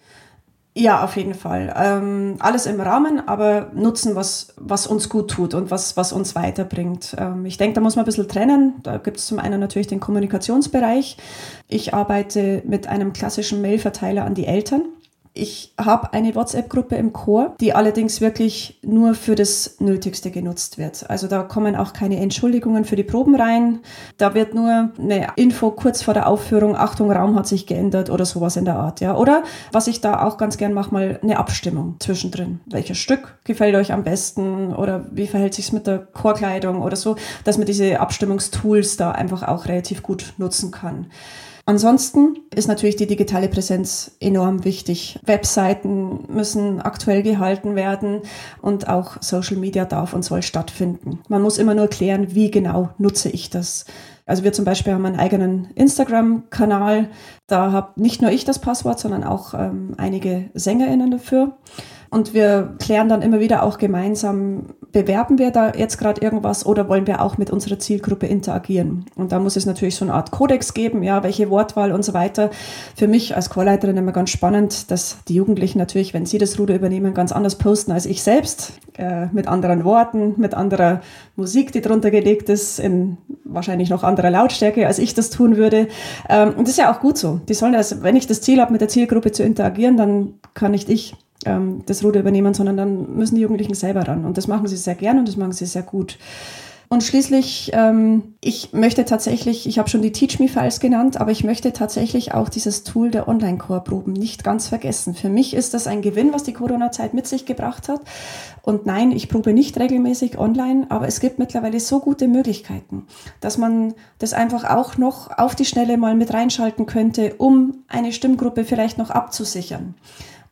Ja, auf jeden Fall. Alles im Rahmen, aber nutzen, was uns gut tut und was uns weiterbringt. Ich denke, da muss man ein bisschen trennen. Da gibt es zum einen natürlich den Kommunikationsbereich. Ich arbeite mit einem klassischen Mailverteiler an die Eltern. Ich habe eine WhatsApp-Gruppe im Chor, die allerdings wirklich nur für das Nötigste genutzt wird. Also da kommen auch keine Entschuldigungen für die Proben rein. Da wird nur eine Info kurz vor der Aufführung, Achtung, Raum hat sich geändert oder sowas in der Art. Ja. Oder was ich da auch ganz gern mache, mal eine Abstimmung zwischendrin. Welches Stück gefällt euch am besten oder wie verhält sich's mit der Chorkleidung oder so, dass man diese Abstimmungstools da einfach auch relativ gut nutzen kann. Ansonsten ist natürlich die digitale Präsenz enorm wichtig. Webseiten müssen aktuell gehalten werden und auch Social Media darf und soll stattfinden. Man muss immer nur klären, wie genau nutze ich das. Also wir zum Beispiel haben einen eigenen Instagram-Kanal. Da habe nicht nur ich das Passwort, sondern auch einige SängerInnen dafür. Und wir klären dann immer wieder auch gemeinsam, bewerben wir da jetzt gerade irgendwas oder wollen wir auch mit unserer Zielgruppe interagieren? Und da muss es natürlich so eine Art Kodex geben, ja, welche Wortwahl und so weiter. Für mich als Chorleiterin immer ganz spannend, dass die Jugendlichen natürlich, wenn sie das Ruder übernehmen, ganz anders posten als ich selbst. Mit anderen Worten, mit anderer Musik, die drunter gelegt ist, in wahrscheinlich noch anderer Lautstärke, als ich das tun würde. Und das ist ja auch gut so. Die sollen also, wenn ich das Ziel habe, mit der Zielgruppe zu interagieren, dann kann nicht ich das Ruder übernehmen, sondern dann müssen die Jugendlichen selber ran. Und das machen sie sehr gern und das machen sie sehr gut. Und schließlich, ich möchte tatsächlich, ich habe schon die Teach Me Files genannt, aber ich möchte tatsächlich auch dieses Tool der Online-Chorproben nicht ganz vergessen. Für mich ist das ein Gewinn, was die Corona-Zeit mit sich gebracht hat. Und nein, ich probe nicht regelmäßig online, aber es gibt mittlerweile so gute Möglichkeiten, dass man das einfach auch noch auf die Schnelle mal mit reinschalten könnte, um eine Stimmgruppe vielleicht noch abzusichern.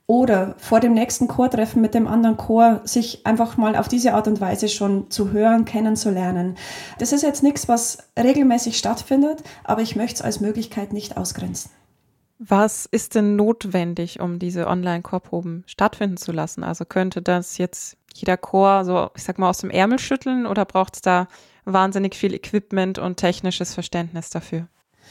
oder vor dem nächsten Chortreffen mit dem anderen Chor sich einfach mal auf diese Art und Weise schon zu hören, kennenzulernen. Das ist jetzt nichts, was regelmäßig stattfindet, aber ich möchte es als Möglichkeit nicht ausgrenzen. Was ist denn notwendig, um diese Online-Chorproben stattfinden zu lassen? Also könnte das jetzt jeder Chor so, ich sag mal, aus dem Ärmel schütteln oder braucht es da wahnsinnig viel Equipment und technisches Verständnis dafür?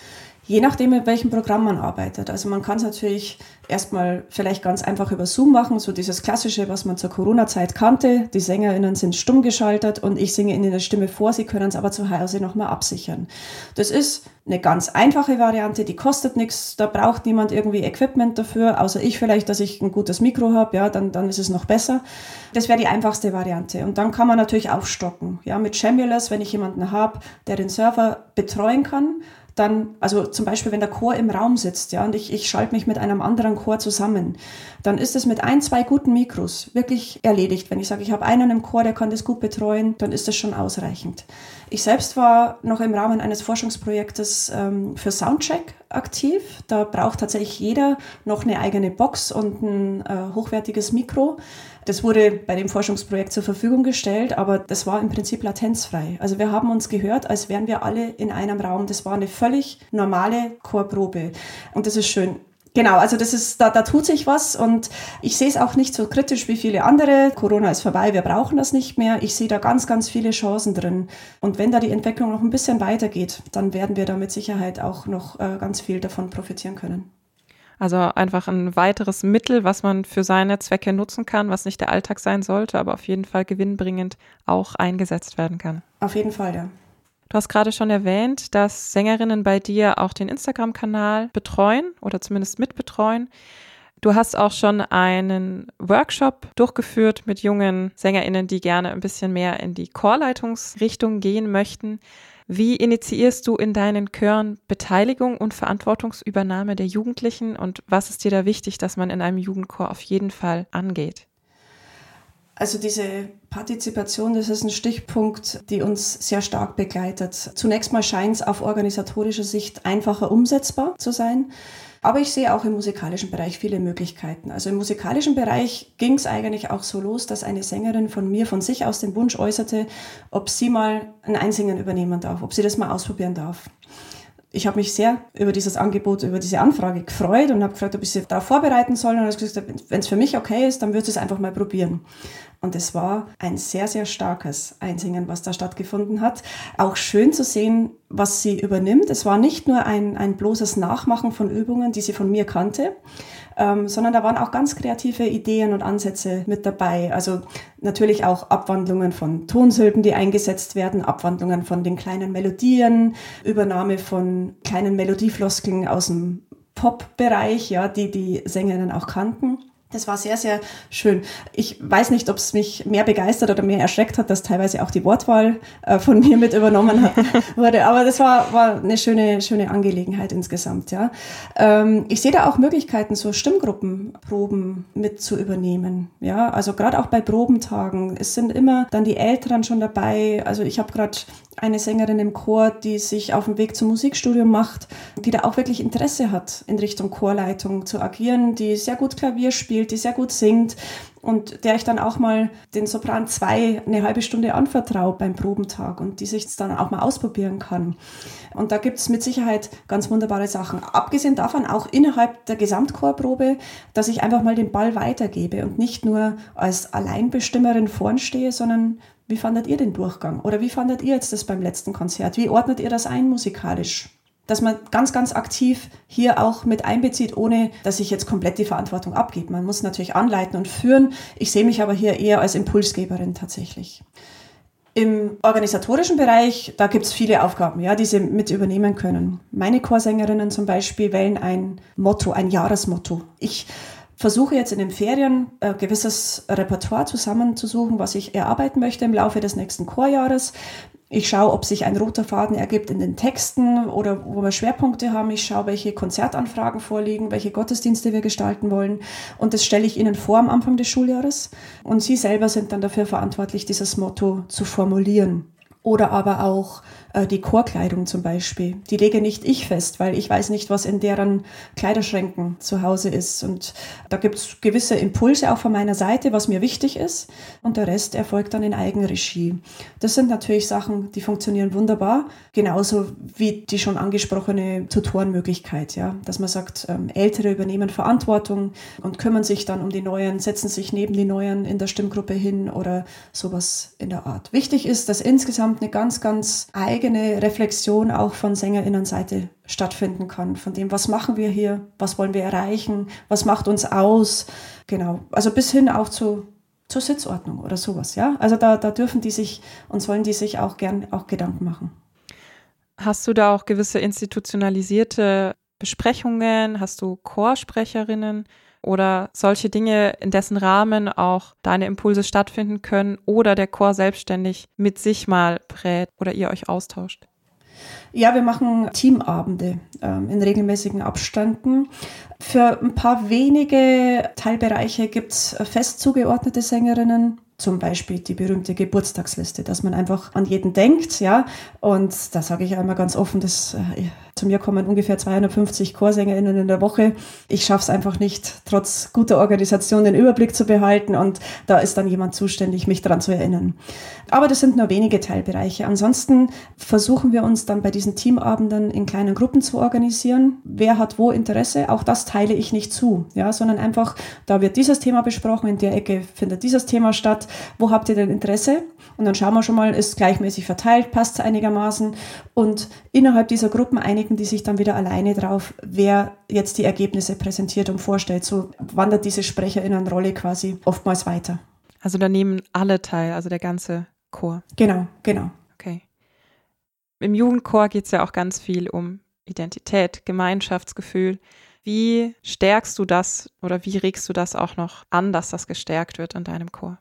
Je nachdem, mit welchem Programm man arbeitet. Also man kann es natürlich erstmal vielleicht ganz einfach über Zoom machen, so dieses Klassische, was man zur Corona-Zeit kannte. Die SängerInnen sind stumm geschaltet und ich singe ihnen eine Stimme vor, sie können es aber zu Hause nochmal absichern. Das ist eine ganz einfache Variante, die kostet nichts, da braucht niemand irgendwie Equipment dafür, außer ich vielleicht, dass ich ein gutes Mikro habe, ja, dann ist es noch besser. Das wäre die einfachste Variante. Und dann kann man natürlich aufstocken. Ja, mit Jamulus, wenn ich jemanden habe, der den Server betreuen kann, dann, also zum Beispiel, wenn der Chor im Raum sitzt, ja, und ich schalte mich mit einem anderen Chor zusammen, dann ist es mit 1, 2 guten Mikros wirklich erledigt. Wenn ich sage, ich habe einen im Chor, der kann das gut betreuen, dann ist das schon ausreichend. Ich selbst war noch im Rahmen eines Forschungsprojektes für Soundcheck aktiv. Da braucht tatsächlich jeder noch eine eigene Box und ein hochwertiges Mikro. Das wurde bei dem Forschungsprojekt zur Verfügung gestellt, aber das war im Prinzip latenzfrei. Also wir haben uns gehört, als wären wir alle in einem Raum. Das war eine völlig normale Chorprobe und das ist schön. Genau, also das ist, da tut sich was und ich sehe es auch nicht so kritisch wie viele andere. Corona ist vorbei, wir brauchen das nicht mehr. Ich sehe da ganz, ganz viele Chancen drin. Und wenn da die Entwicklung noch ein bisschen weitergeht, dann werden wir da mit Sicherheit auch noch ganz viel davon profitieren können. Also einfach ein weiteres Mittel, was man für seine Zwecke nutzen kann, was nicht der Alltag sein sollte, aber auf jeden Fall gewinnbringend auch eingesetzt werden kann. Auf jeden Fall, ja. Du hast gerade schon erwähnt, dass Sängerinnen bei dir auch den Instagram-Kanal betreuen oder zumindest mitbetreuen. Du hast auch schon einen Workshop durchgeführt mit jungen SängerInnen, die gerne ein bisschen mehr in die Chorleitungsrichtung gehen möchten. Wie initiierst du in deinen Chören Beteiligung und Verantwortungsübernahme der Jugendlichen und was ist dir da wichtig, dass man in einem Jugendchor auf jeden Fall angeht? Also diese Partizipation, das ist ein Stichpunkt, die uns sehr stark begleitet. Zunächst mal scheint es auf organisatorischer Sicht einfacher umsetzbar zu sein. Aber ich sehe auch im musikalischen Bereich viele Möglichkeiten. Also im musikalischen Bereich ging es eigentlich auch so los, dass eine Sängerin von mir von sich aus den Wunsch äußerte, ob sie mal ein Einsingen übernehmen darf, ob sie das mal ausprobieren darf. Ich habe mich sehr über dieses Angebot, über diese Anfrage gefreut und habe gefragt, ob ich sie darauf vorbereiten soll. Und habe gesagt, wenn es für mich okay ist, dann würde ich es einfach mal probieren. Und es war ein sehr, sehr starkes Einsingen, was da stattgefunden hat. Auch schön zu sehen, was sie übernimmt. Es war nicht nur ein bloßes Nachmachen von Übungen, die sie von mir kannte, sondern da waren auch ganz kreative Ideen und Ansätze mit dabei. Also natürlich auch Abwandlungen von Tonsilben, die eingesetzt werden, Abwandlungen von den kleinen Melodien, Übernahme von kleinen Melodiefloskeln aus dem Pop-Bereich, ja, die Sängerinnen auch kannten. Das war sehr, sehr schön. Ich weiß nicht, ob es mich mehr begeistert oder mehr erschreckt hat, dass teilweise auch die Wortwahl von mir mit übernommen wurde. Aber das war eine schöne Angelegenheit insgesamt. Ja. Ich sehe da auch Möglichkeiten, so Stimmgruppenproben mit zu übernehmen. Ja, also gerade auch bei Probentagen. Es sind immer dann die Älteren schon dabei. Also ich habe gerade eine Sängerin im Chor, die sich auf den Weg zum Musikstudium macht, die da auch wirklich Interesse hat, in Richtung Chorleitung zu agieren, die sehr gut Klavier spielt, die sehr gut singt und der ich dann auch mal den Sopran 2 eine halbe Stunde anvertraue beim Probentag und die sich dann auch mal ausprobieren kann. Und da gibt es mit Sicherheit ganz wunderbare Sachen. Abgesehen davon auch innerhalb der Gesamtchorprobe, dass ich einfach mal den Ball weitergebe und nicht nur als Alleinbestimmerin vorn stehe, sondern wie fandet ihr den Durchgang? Oder wie fandet ihr jetzt das beim letzten Konzert? Wie ordnet ihr das ein musikalisch? Dass man ganz, ganz aktiv hier auch mit einbezieht, ohne dass ich jetzt komplett die Verantwortung abgebe. Man muss natürlich anleiten und führen. Ich sehe mich aber hier eher als Impulsgeberin tatsächlich. Im organisatorischen Bereich, da gibt es viele Aufgaben, ja, die sie mit übernehmen können. Meine Chorsängerinnen zum Beispiel wählen ein Motto, ein Jahresmotto. Ich versuche jetzt in den Ferien ein gewisses Repertoire zusammenzusuchen, was ich erarbeiten möchte im Laufe des nächsten Chorjahres. Ich schaue, ob sich ein roter Faden ergibt in den Texten oder wo wir Schwerpunkte haben. Ich schaue, welche Konzertanfragen vorliegen, welche Gottesdienste wir gestalten wollen. Und das stelle ich Ihnen vor am Anfang des Schuljahres. Und Sie selber sind dann dafür verantwortlich, dieses Motto zu formulieren. Oder aber auch die Chorkleidung zum Beispiel. Die lege nicht ich fest, weil ich weiß nicht, was in deren Kleiderschränken zu Hause ist. Und da gibt es gewisse Impulse auch von meiner Seite, was mir wichtig ist. Und der Rest erfolgt dann in Eigenregie. Das sind natürlich Sachen, die funktionieren wunderbar. Genauso wie die schon angesprochene Tutorenmöglichkeit. Ja? Dass man sagt, Ältere übernehmen Verantwortung und kümmern sich dann um die Neuen, setzen sich neben die Neuen in der Stimmgruppe hin oder sowas in der Art. Wichtig ist, dass insgesamt eine ganz, ganz eigene Reflexion auch von SängerInnenseite stattfinden kann. Von dem, was machen wir hier, was wollen wir erreichen, was macht uns aus. Genau, also bis hin auch zur Sitzordnung oder sowas. Ja? Also da dürfen die sich und sollen die sich auch gern auch Gedanken machen. Hast du da auch gewisse institutionalisierte Besprechungen? Hast du Chorsprecherinnen? Oder solche Dinge, in dessen Rahmen auch deine Impulse stattfinden können oder der Chor selbstständig mit sich mal brät oder ihr euch austauscht? Ja, wir machen Teamabende in regelmäßigen Abständen. Für ein paar wenige Teilbereiche gibt es fest zugeordnete Sängerinnen. Zum Beispiel die berühmte Geburtstagsliste, dass man einfach an jeden denkt, ja. Und da sage ich einmal ganz offen, zu mir kommen ungefähr 250 Chorsänger*innen in der Woche. Ich schaffe es einfach nicht, trotz guter Organisation den Überblick zu behalten. Und da ist dann jemand zuständig, mich daran zu erinnern. Aber das sind nur wenige Teilbereiche. Ansonsten versuchen wir uns dann bei diesen Teamabenden in kleinen Gruppen zu organisieren. Wer hat wo Interesse? Auch das teile ich nicht zu, ja, sondern einfach, da wird dieses Thema besprochen, in der Ecke findet dieses Thema statt. Wo habt ihr denn Interesse? Und dann schauen wir schon mal, ist gleichmäßig verteilt, passt es einigermaßen. Und innerhalb dieser Gruppen einigen die sich dann wieder alleine drauf, wer jetzt die Ergebnisse präsentiert und vorstellt. So wandert diese SprecherInnenrolle quasi oftmals weiter. Also da nehmen alle teil, also der ganze Chor. Genau. Okay. Im Jugendchor geht es ja auch ganz viel um Identität, Gemeinschaftsgefühl. Wie stärkst du das oder wie regst du das auch noch an, dass das gestärkt wird in deinem Chor?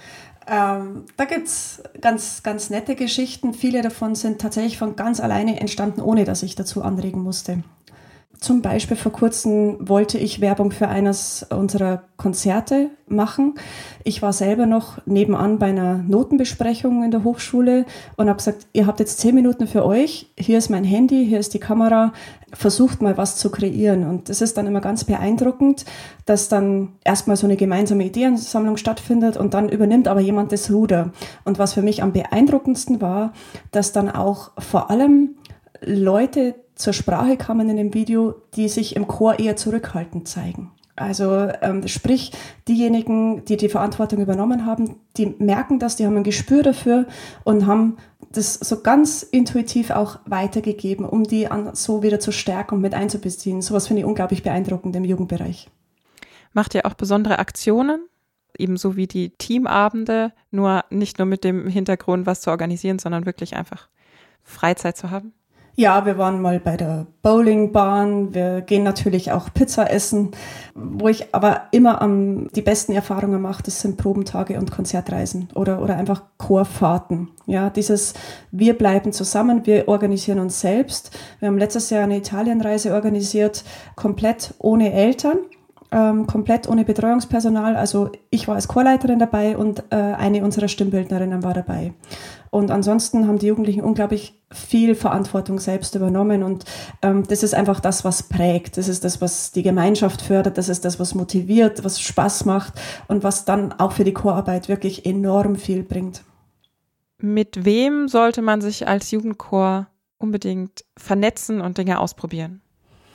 Da gibt es ganz, ganz nette Geschichten. Viele davon sind tatsächlich von ganz alleine entstanden, ohne dass ich dazu anregen musste. Zum Beispiel vor kurzem wollte ich Werbung für eines unserer Konzerte machen. Ich war selber noch nebenan bei einer Notenbesprechung in der Hochschule und habe gesagt, ihr habt jetzt 10 Minuten für euch, hier ist mein Handy, hier ist die Kamera, versucht mal was zu kreieren. Und das ist dann immer ganz beeindruckend, dass dann erstmal so eine gemeinsame Ideensammlung stattfindet und dann übernimmt aber jemand das Ruder. Und was für mich am beeindruckendsten war, dass dann auch vor allem Leute zur Sprache kamen in dem Video, die sich im Chor eher zurückhaltend zeigen. Also sprich, diejenigen, die die Verantwortung übernommen haben, die merken das, die haben ein Gespür dafür und haben das so ganz intuitiv auch weitergegeben, um die so wieder zu stärken und mit einzubeziehen. Sowas finde ich unglaublich beeindruckend im Jugendbereich. Macht ihr auch besondere Aktionen? Ebenso wie die Teamabende, nicht nur mit dem Hintergrund, was zu organisieren, sondern wirklich einfach Freizeit zu haben? Ja, wir waren mal bei der Bowlingbahn, wir gehen natürlich auch Pizza essen. Wo ich aber immer die besten Erfahrungen mache, das sind Probentage und Konzertreisen oder einfach Chorfahrten. Ja, wir bleiben zusammen, wir organisieren uns selbst. Wir haben letztes Jahr eine Italienreise organisiert, komplett ohne Eltern. Komplett ohne Betreuungspersonal, also ich war als Chorleiterin dabei und eine unserer Stimmbildnerinnen war dabei. Und ansonsten haben die Jugendlichen unglaublich viel Verantwortung selbst übernommen und das ist einfach das, was prägt. Das ist das, was die Gemeinschaft fördert, das ist das, was motiviert, was Spaß macht und was dann auch für die Chorarbeit wirklich enorm viel bringt. Mit wem sollte man sich als Jugendchor unbedingt vernetzen und Dinge ausprobieren?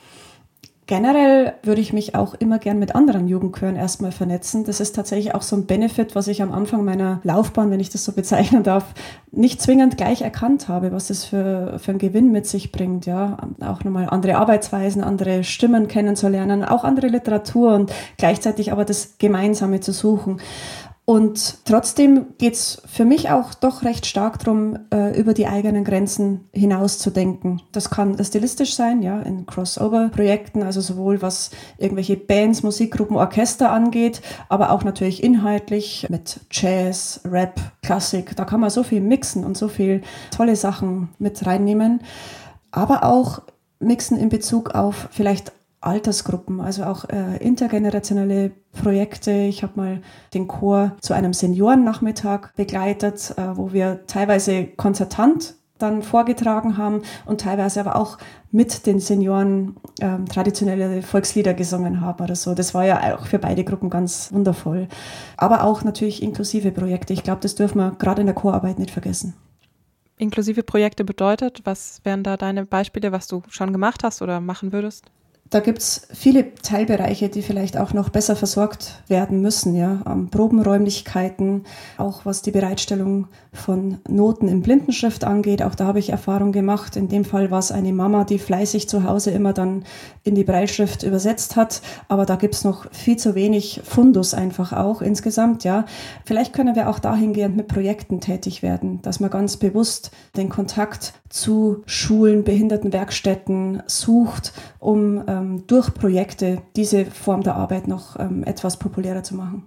Generell würde ich mich auch immer gern mit anderen Jugendchören erstmal vernetzen. Das ist tatsächlich auch so ein Benefit, was ich am Anfang meiner Laufbahn, wenn ich das so bezeichnen darf, nicht zwingend gleich erkannt habe, was das für einen Gewinn mit sich bringt. Ja, auch nochmal andere Arbeitsweisen, andere Stimmen kennenzulernen, auch andere Literatur und gleichzeitig aber das Gemeinsame zu suchen. Und trotzdem geht's für mich auch doch recht stark darum, über die eigenen Grenzen hinauszudenken. Das kann stilistisch sein, ja, in Crossover-Projekten, also sowohl was irgendwelche Bands, Musikgruppen, Orchester angeht, aber auch natürlich inhaltlich mit Jazz, Rap, Klassik. Da kann man so viel mixen und so viel tolle Sachen mit reinnehmen. Aber auch mixen in Bezug auf vielleicht Altersgruppen, also auch intergenerationelle Projekte. Ich habe mal den Chor zu einem Seniorennachmittag begleitet, wo wir teilweise konzertant dann vorgetragen haben und teilweise aber auch mit den Senioren traditionelle Volkslieder gesungen haben oder so. Das war ja auch für beide Gruppen ganz wundervoll. Aber auch natürlich inklusive Projekte. Ich glaube, das dürfen wir gerade in der Chorarbeit nicht vergessen. Inklusive Projekte bedeutet, was wären da deine Beispiele, was du schon gemacht hast oder machen würdest? Da gibt es viele Teilbereiche, die vielleicht auch noch besser versorgt werden müssen, ja. Probenräumlichkeiten, auch was die Bereitstellung von Noten in Blindenschrift angeht. Auch da habe ich Erfahrung gemacht. In dem Fall war es eine Mama, die fleißig zu Hause immer dann in die Brailleschrift übersetzt hat. Aber da gibt es noch viel zu wenig Fundus einfach auch insgesamt, ja. Vielleicht können wir auch dahingehend mit Projekten tätig werden, dass man ganz bewusst den Kontakt zu Schulen, Behindertenwerkstätten sucht, um durch Projekte diese Form der Arbeit noch etwas populärer zu machen.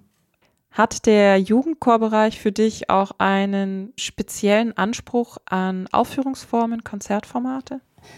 Hat der Jugendchorbereich für dich auch einen speziellen Anspruch an Aufführungsformen, Konzertformate?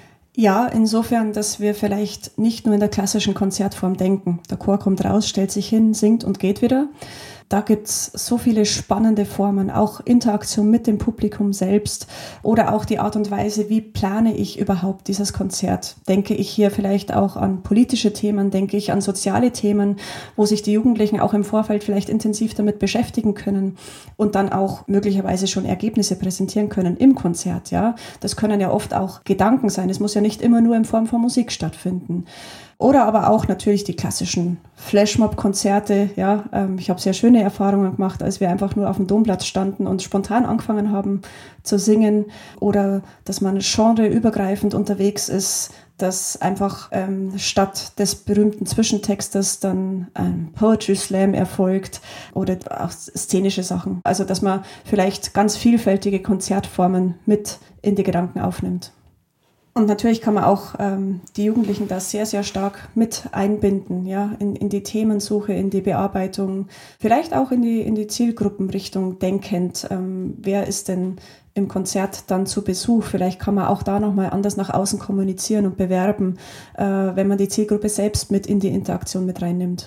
Ja, insofern, dass wir vielleicht nicht nur in der klassischen Konzertform denken. Der Chor kommt raus, stellt sich hin, singt und geht wieder. Da gibt's so viele spannende Formen, auch Interaktion mit dem Publikum selbst oder auch die Art und Weise, wie plane ich überhaupt dieses Konzert. Denke ich hier vielleicht auch an politische Themen, denke ich an soziale Themen, wo sich die Jugendlichen auch im Vorfeld vielleicht intensiv damit beschäftigen können und dann auch möglicherweise schon Ergebnisse präsentieren können im Konzert. Ja, das können ja oft auch Gedanken sein. Es muss ja nicht immer nur in Form von Musik stattfinden. Oder aber auch natürlich die klassischen Flashmob-Konzerte. Ja, ich habe sehr schöne Erfahrungen gemacht, als wir einfach nur auf dem Domplatz standen und spontan angefangen haben zu singen. Oder dass man genreübergreifend unterwegs ist, dass einfach statt des berühmten Zwischentextes dann ein Poetry Slam erfolgt oder auch szenische Sachen. Also dass man vielleicht ganz vielfältige Konzertformen mit in die Gedanken aufnimmt. Und natürlich kann man auch die Jugendlichen da sehr, sehr stark mit einbinden, ja, in die Themensuche, in die Bearbeitung, vielleicht auch in die Zielgruppenrichtung denkend. Wer ist denn im Konzert dann zu Besuch? Vielleicht kann man auch da nochmal anders nach außen kommunizieren und bewerben, wenn man die Zielgruppe selbst mit in die Interaktion mit reinnimmt.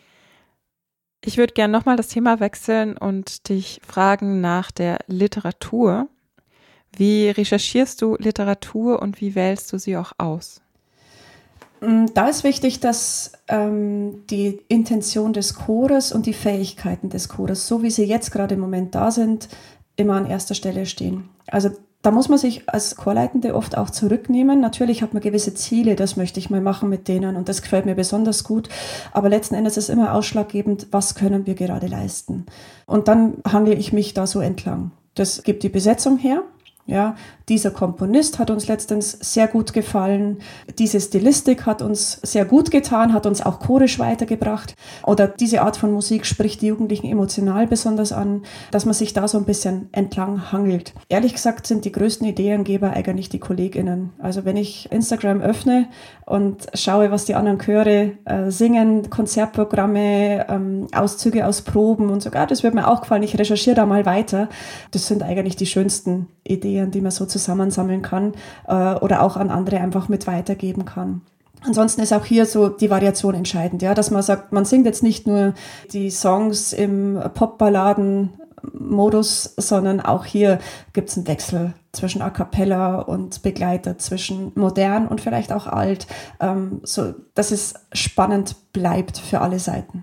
Ich würde gerne nochmal das Thema wechseln und dich fragen nach der Literatur. Wie recherchierst du Literatur und wie wählst du sie auch aus? Da ist wichtig, dass die Intention des Chores und die Fähigkeiten des Chores, so wie sie jetzt gerade im Moment da sind, immer an erster Stelle stehen. Also da muss man sich als Chorleitende oft auch zurücknehmen. Natürlich hat man gewisse Ziele, das möchte ich mal machen mit denen und das gefällt mir besonders gut. Aber letzten Endes ist immer ausschlaggebend, was können wir gerade leisten. Und dann handle ich mich da so entlang. Das gibt die Besetzung her. Ja, dieser Komponist hat uns letztens sehr gut gefallen. Diese Stilistik hat uns sehr gut getan, hat uns auch chorisch weitergebracht. Oder diese Art von Musik spricht die Jugendlichen emotional besonders an, dass man sich da so ein bisschen entlang hangelt. Ehrlich gesagt sind die größten Ideengeber eigentlich die KollegInnen. Also wenn ich Instagram öffne und schaue, was die anderen Chöre singen, Konzertprogramme, Auszüge aus Proben und sogar, das wird mir auch gefallen. Ich recherchiere da mal weiter. Das sind eigentlich die schönsten Ideen, die man so zusammensammeln kann oder auch an andere einfach mit weitergeben kann. Ansonsten ist auch hier so die Variation entscheidend, ja, dass man sagt, man singt jetzt nicht nur die Songs im Popballaden-Modus, sondern auch hier gibt es einen Wechsel zwischen A Cappella und Begleiter, zwischen modern und vielleicht auch alt, so dass es spannend bleibt für alle Seiten.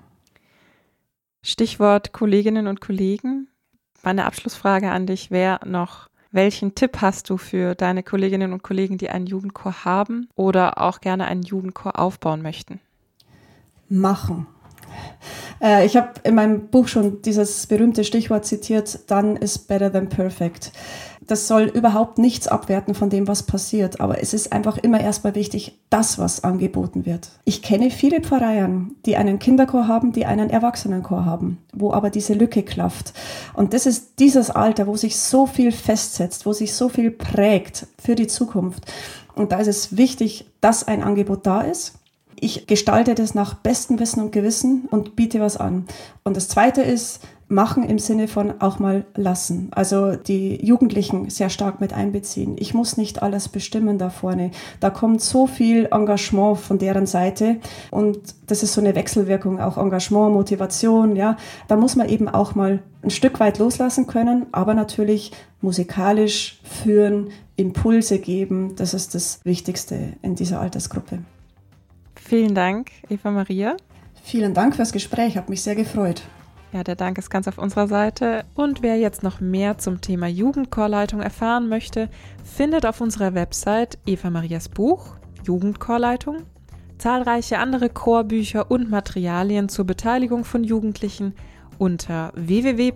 Stichwort Kolleginnen und Kollegen. Meine Abschlussfrage an dich wäre noch: Welchen Tipp hast du für deine Kolleginnen und Kollegen, die einen Jugendchor haben oder auch gerne einen Jugendchor aufbauen möchten? Machen. Ich habe in meinem Buch schon dieses berühmte Stichwort zitiert, done is better than perfect. Das soll überhaupt nichts abwerten von dem, was passiert, aber es ist einfach immer erstmal wichtig, das, was angeboten wird. Ich kenne viele Pfarreien, die einen Kinderchor haben, die einen Erwachsenenchor haben, wo aber diese Lücke klafft. Und das ist dieses Alter, wo sich so viel festsetzt, wo sich so viel prägt für die Zukunft. Und da ist es wichtig, dass ein Angebot da ist. Ich gestalte das nach bestem Wissen und Gewissen und biete was an. Und das Zweite ist, machen im Sinne von auch mal lassen. Also die Jugendlichen sehr stark mit einbeziehen. Ich muss nicht alles bestimmen da vorne. Da kommt so viel Engagement von deren Seite und das ist so eine Wechselwirkung, auch Engagement, Motivation. Ja, da muss man eben auch mal ein Stück weit loslassen können, aber natürlich musikalisch führen, Impulse geben. Das ist das Wichtigste in dieser Altersgruppe. Vielen Dank, Eva Maria. Vielen Dank fürs Gespräch, hat mich sehr gefreut. Ja, der Dank ist ganz auf unserer Seite. Und wer jetzt noch mehr zum Thema Jugendchorleitung erfahren möchte, findet auf unserer Website Eva Marias Buch Jugendchorleitung, zahlreiche andere Chorbücher und Materialien zur Beteiligung von Jugendlichen unter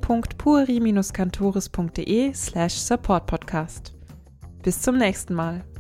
www.pueri-cantoris.de/supportpodcast. Bis zum nächsten Mal.